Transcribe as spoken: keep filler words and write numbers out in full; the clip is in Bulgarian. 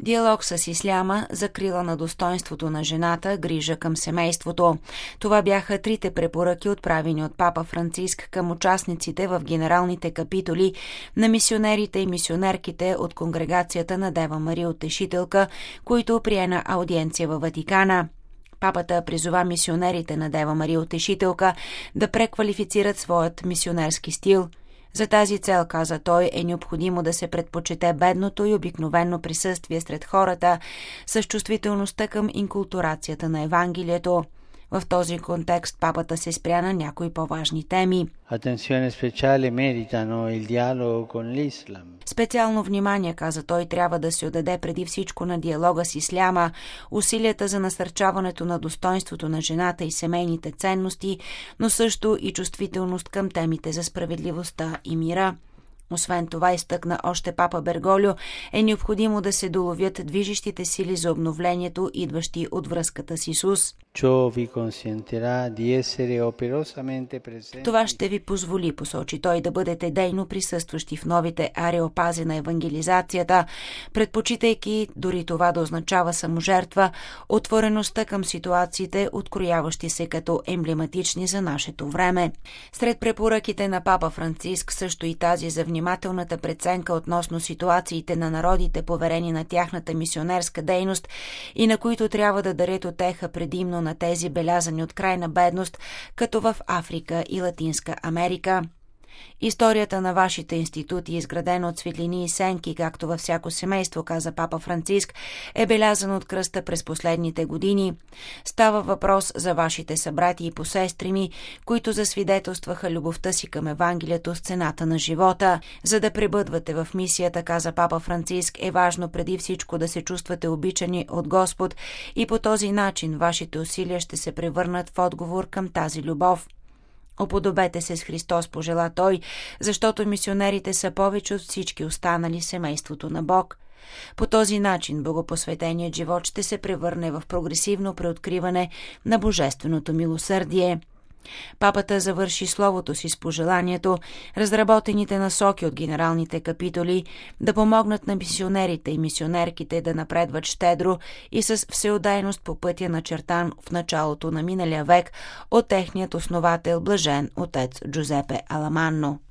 Диалог с исляма, закрила на достоинството на жената, грижа към семейството. Това бяха трите препоръки, отправени от папа Франциск към участниците в генералните капитули на мисионерите и мисионерките от конгрегацията на Дева Мария Утешителка, които прие на аудиенция във Ватикана. Папата призова мисионерите на Дева Мария Утешителка да преквалифицират своят мисионерски стил. За тази цел, каза той, е необходимо да се предпочете бедното и обикновено присъствие сред хората с чувствителността към инкултурацията на Евангелието. В този контекст папата се спря на някои по-важни теми. Специално внимание, каза той, трябва да се отдаде преди всичко на диалога с исляма, усилията за насърчаването на достоинството на жената и семейните ценности, но също и чувствителност към темите за справедливостта и мира. Освен това, изтъкна още папа Берголио, е необходимо да се доловят движещите сили за обновлението, идващи от връзката с Исус. Това ще ви позволи, посочи той, да бъдете дейно присъстващи в новите ареопази на евангелизацията, предпочитайки дори това да означава саможертва, отвореността към ситуациите, открояващи се като емблематични за нашето време. Сред препоръките на папа Франциск също и тази за внимателната преценка относно ситуациите на народите, поверени на тяхната мисионерска дейност и на които трябва да дарят утеха предимно на тези белязани от крайна бедност, като в Африка и Латинска Америка. Историята на вашите институти, изградена от светлини и сенки, както във всяко семейство, каза папа Франциск, е белязана от кръста през последните години. Става въпрос за вашите събрати и посестрими, които засвидетелстваха любовта си към Евангелието с цената на живота. За да пребъдвате в мисията, каза папа Франциск, е важно преди всичко да се чувствате обичани от Господ и по този начин вашите усилия ще се превърнат в отговор към тази любов. Оподобете се с Христос, пожела той, защото мисионерите са повече от всички останали семейството на Бог. По този начин богопосветеният живот ще се превърне в прогресивно преоткриване на божественото милосърдие. Папата завърши словото си с пожеланието разработените насоки от генералните капитули да помогнат на мисионерите и мисионерките да напредват щедро и с всеотдайност по пътя, начертан в началото на миналия век от техният основател блажен отец Джузепе Аламанно.